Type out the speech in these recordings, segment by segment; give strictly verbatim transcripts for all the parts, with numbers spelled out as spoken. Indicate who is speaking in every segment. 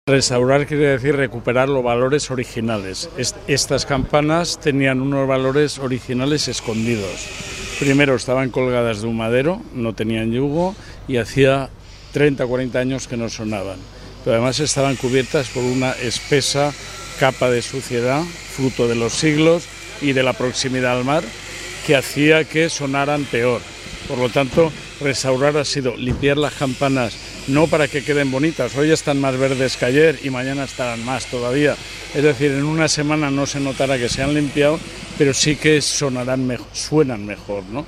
Speaker 1: Restaurar quiere decir recuperar los valores originales. Estas campanas tenían unos valores originales escondidos. Primero estaban colgadas de un madero, no tenían yugo y hacía treinta o cuarenta años que no sonaban. Pero además estaban cubiertas por una espesa capa de suciedad, fruto de los siglos y de la proximidad al mar, que hacía que sonaran peor. Por lo tanto, restaurar ha sido limpiar las campanas, no para que queden bonitas, hoy están más verdes que ayer y mañana estarán más todavía. Es decir, en una semana no se notará que se han limpiado, pero sí que sonarán mejor, suenan mejor, ¿no?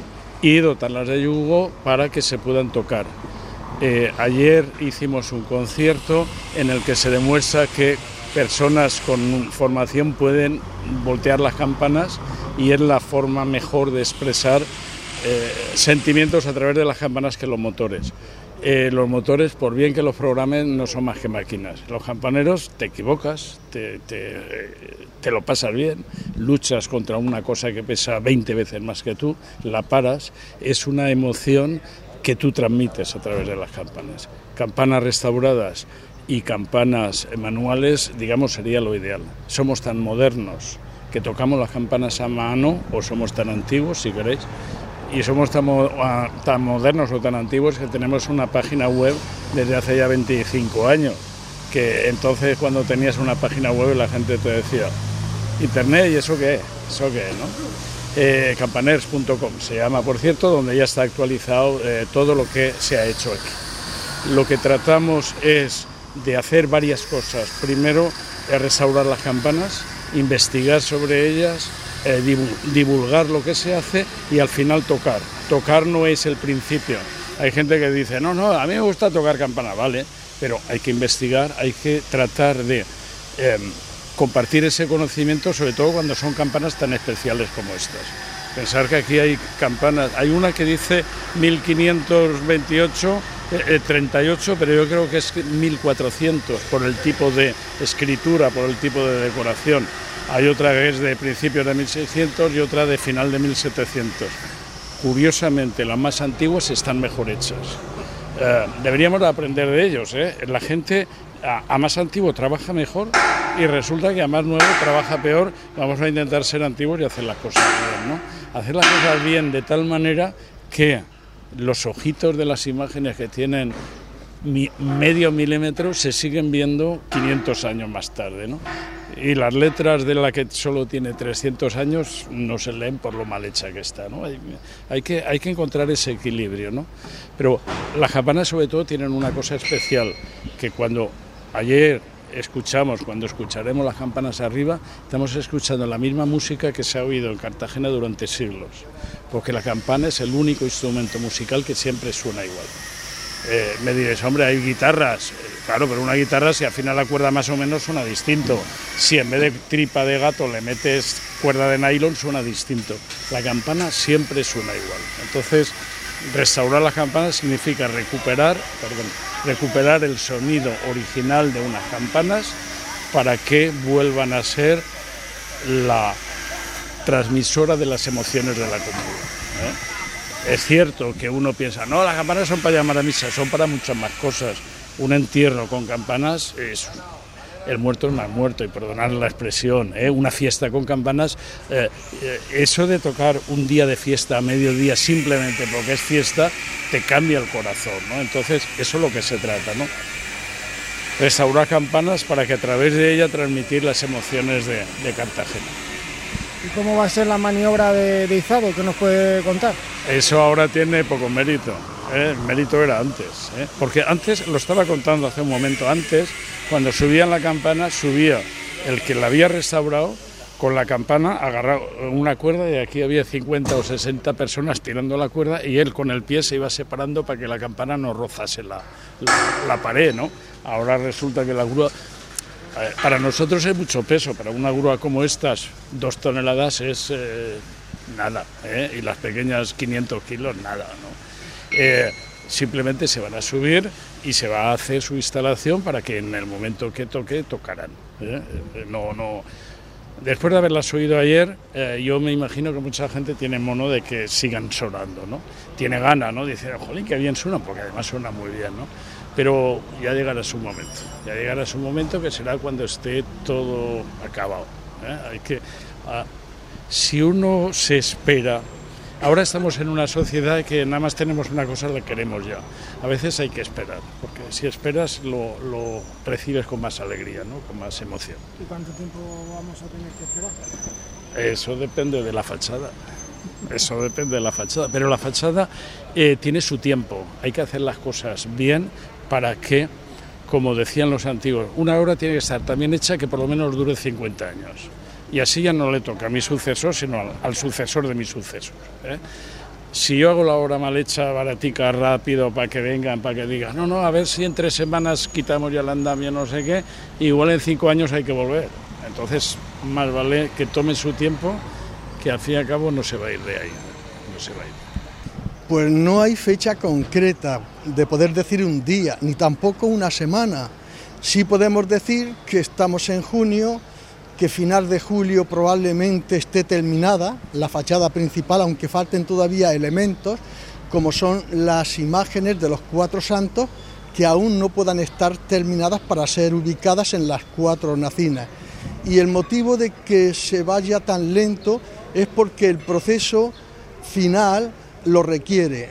Speaker 1: Y dotarlas de yugo para que se puedan tocar. Eh, ayer hicimos un concierto en el que se demuestra que personas con formación pueden voltear las campanas y es la forma mejor de expresar eh, sentimientos a través de las campanas que los motores. Eh, los motores, por bien que los programen, no son más que máquinas. Los campaneros te equivocas, te, te, te lo pasas bien, luchas contra una cosa que pesa veinte veces más que tú, la paras, es una emoción que tú transmites a través de las campanas. Campanas restauradas y campanas manuales, digamos, sería lo ideal. Somos tan modernos que tocamos las campanas a mano, o somos tan antiguos, si queréis, y somos tan, tan modernos o tan antiguos que tenemos una página web desde hace ya veinticinco años, que entonces cuando tenías una página web la gente te decía, internet, ¿y eso qué es? ¿Eso qué es, no? Eh, campaners punto com se llama, por cierto, donde ya está actualizado eh, todo lo que se ha hecho aquí. Lo que tratamos es de hacer varias cosas. Primero, es restaurar las campanas, investigar sobre ellas, Eh, divulgar lo que se hace y al final tocar. Tocar no es el principio. Hay gente que dice, no, no, a mí me gusta tocar campana, vale, pero hay que investigar, hay que tratar de eh, compartir ese conocimiento, sobre todo cuando son campanas tan especiales como estas. Pensar que aquí hay campanas, hay una que dice mil quinientos veintiocho, eh, treinta y ocho, pero yo creo que es mil cuatrocientos por el tipo de escritura, por el tipo de decoración. Hay otra que es de principios de mil seiscientos y otra de final de mil setecientos. Curiosamente, las más antiguas están mejor hechas. Eh, deberíamos aprender de ellos, ¿eh? La gente a, a más antiguo trabaja mejor y resulta que a más nuevo trabaja peor. Vamos a intentar ser antiguos y hacer las cosas bien, ¿no? Hacer las cosas bien de tal manera que los ojitos de las imágenes que tienen mi, medio milímetro se siguen viendo quinientos años más tarde, ¿no? Y las letras de la que solo tiene trescientos años no se leen por lo mal hecha que está, ¿no? Hay, hay, que, hay que encontrar ese equilibrio, ¿no? Pero las campanas sobre todo tienen una cosa especial, que cuando ayer escuchamos, cuando escucharemos las campanas arriba, estamos escuchando la misma música que se ha oído en Cartagena durante siglos, porque la campana es el único instrumento musical que siempre suena igual. Eh, me diréis, hombre, hay guitarras, eh, claro, pero una guitarra si afina la cuerda más o menos suena distinto, si en vez de tripa de gato le metes cuerda de nylon suena distinto, la campana siempre suena igual. Entonces, restaurar las campanas significa recuperar, perdón, recuperar el sonido original de unas campanas para que vuelvan a ser la transmisora de las emociones de la comunidad, ¿eh? Es cierto que uno piensa, no, las campanas son para llamar a misa, son para muchas más cosas. Un entierro con campanas es... El muerto es más muerto, y perdonad la expresión, ¿eh? Una fiesta con campanas, eh, eh, eso de tocar un día de fiesta a mediodía simplemente porque es fiesta, te cambia el corazón, ¿no? Entonces, eso es lo que se trata, ¿no? Restaurar campanas para que a través de ella transmitir las emociones de, de Cartagena.
Speaker 2: ¿Y cómo va a ser la maniobra de, de izado? ¿Qué nos puede contar?
Speaker 1: Eso ahora tiene poco mérito, ¿eh? El mérito era antes, ¿eh? Porque antes, lo estaba contando hace un momento, antes, cuando subían la campana, subía el que la había restaurado con la campana, agarrado una cuerda, y aquí había cincuenta o sesenta personas tirando la cuerda, y él con el pie se iba separando para que la campana no rozase la, la, la pared, ¿no? Ahora resulta que la grúa... Para nosotros es mucho peso, para una grúa como estas, dos toneladas es eh, nada, ¿eh? Y las pequeñas quinientos kilos, nada, ¿no? Eh, simplemente se van a subir y se va a hacer su instalación para que en el momento que toque, tocarán, ¿eh? No, no... Después de haberlas oído ayer, eh, yo me imagino que mucha gente tiene mono de que sigan sonando, ¿no? Tiene gana, ¿no? Dice, jolín, qué bien suenan, porque además suena muy bien, ¿no? pero ya llegará su momento, ya llegará su momento que será cuando esté todo acabado, ¿eh? Hay que, ah, si uno se espera, ahora estamos en una sociedad que nada más tenemos una cosa, la queremos ya, a veces hay que esperar, porque si esperas lo, lo recibes con más alegría, ¿no? Con más emoción.
Speaker 2: ¿Y cuánto tiempo vamos a tener que esperar?
Speaker 1: Eso depende de la fachada. Eso depende de la fachada, pero la fachada eh, tiene su tiempo, hay que hacer las cosas bien para que, como decían los antiguos, una obra tiene que estar tan bien hecha que por lo menos dure cincuenta años, y así ya no le toca a mi sucesor, sino al, al sucesor de mis sucesos, ¿eh? Si yo hago la obra mal hecha, baratica, rápido, para que vengan, para que digan, no, no, a ver si en tres semanas quitamos ya el andamio, no sé qué, igual en cinco años hay que volver, entonces más vale que tome su tiempo, que al fin y al cabo no se va a ir de ahí, no se va a ir.
Speaker 3: Pues no hay fecha concreta de poder decir un día, ni tampoco una semana. Sí podemos decir que estamos en junio, que final de julio probablemente esté terminada la fachada principal, aunque falten todavía elementos, como son las imágenes de los cuatro santos, que aún no puedan estar terminadas para ser ubicadas en las cuatro hornacinas. Y el motivo de que se vaya tan lento es porque el proceso final lo requiere.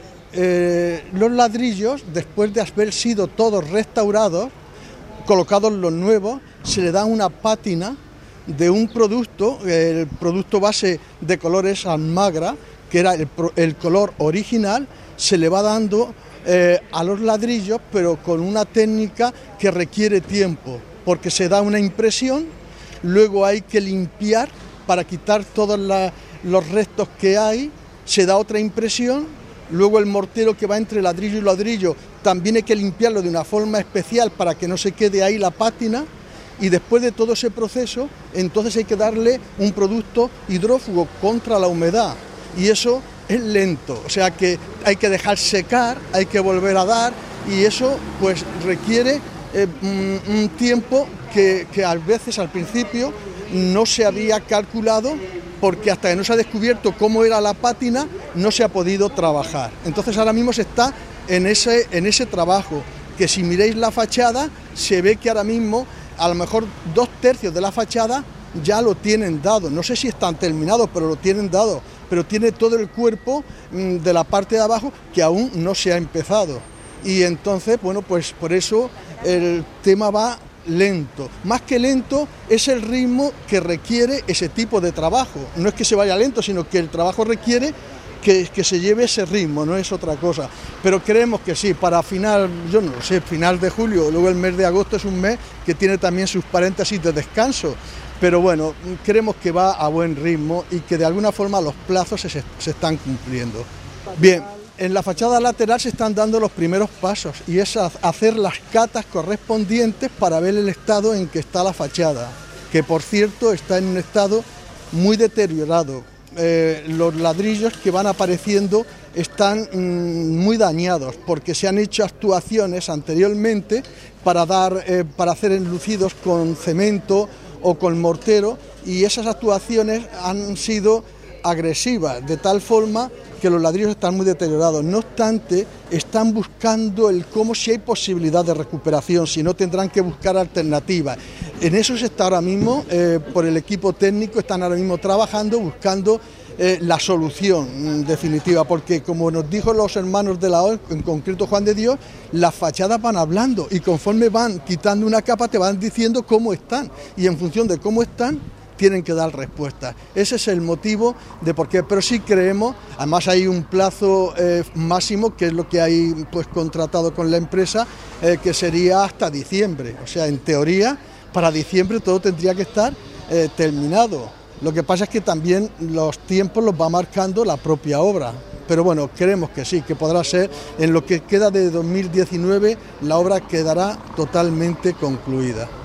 Speaker 3: Eh, los ladrillos, después de haber sido todos restaurados, colocados los nuevos, se le da una pátina de un producto, el producto base de colores almagra, que era el, el color original, se le va dando eh, a los ladrillos, pero con una técnica que requiere tiempo, porque se da una impresión, luego hay que limpiar para quitar todos la, los restos que hay, se da otra impresión, luego el mortero que va entre ladrillo y ladrillo también hay que limpiarlo de una forma especial para que no se quede ahí la pátina, y después de todo ese proceso, entonces hay que darle un producto hidrófugo contra la humedad, y eso es lento, o sea que hay que dejar secar, hay que volver a dar, y eso pues requiere eh, un, un tiempo que, que a veces al principio no se había calculado, porque hasta que no se ha descubierto cómo era la pátina no se ha podido trabajar. Entonces ahora mismo se está en ese, en ese trabajo, que si miréis la fachada se ve que ahora mismo a lo mejor dos tercios de la fachada ya lo tienen dado, no sé si están terminados, pero lo tienen dado, pero tiene todo el cuerpo mmm, de la parte de abajo que aún no se ha empezado, y entonces bueno, pues por eso el tema va lento, más que lento es el ritmo que requiere ese tipo de trabajo, no es que se vaya lento, sino que el trabajo requiere que, que se lleve ese ritmo, no es otra cosa, pero creemos que sí, para final, yo no lo sé, final de julio, luego el mes de agosto es un mes que tiene también sus paréntesis de descanso, pero bueno, creemos que va a buen ritmo y que de alguna forma los plazos se, se están cumpliendo. Bien. En la fachada lateral se están dando los primeros pasos y es hacer las catas correspondientes para ver el estado en que está la fachada, que por cierto está en un estado muy deteriorado. Eh, los ladrillos que van apareciendo están mmm, muy dañados porque se han hecho actuaciones anteriormente para, dar, eh, para hacer enlucidos con cemento o con mortero, y esas actuaciones han sido agresivas de tal forma que los ladrillos están muy deteriorados. No obstante, están buscando el cómo, si hay posibilidad de recuperación, si no tendrán que buscar alternativas. En eso se está ahora mismo, eh, por el equipo técnico, están ahora mismo trabajando, buscando eh, la solución mm, definitiva, porque como nos dijo los hermanos de la O E, en concreto Juan de Dios, las fachadas van hablando y conforme van quitando una capa te van diciendo cómo están, y en función de cómo están, tienen que dar respuestas. Ese es el motivo de por qué, pero sí creemos, además hay un plazo eh, máximo, que es lo que hay pues contratado con la empresa, eh, que sería hasta diciembre, o sea, en teoría, para diciembre todo tendría que estar eh, terminado. Lo que pasa es que también los tiempos los va marcando la propia obra, pero bueno, creemos que sí, que podrá ser, en lo que queda de dos mil diecinueve, la obra quedará totalmente concluida.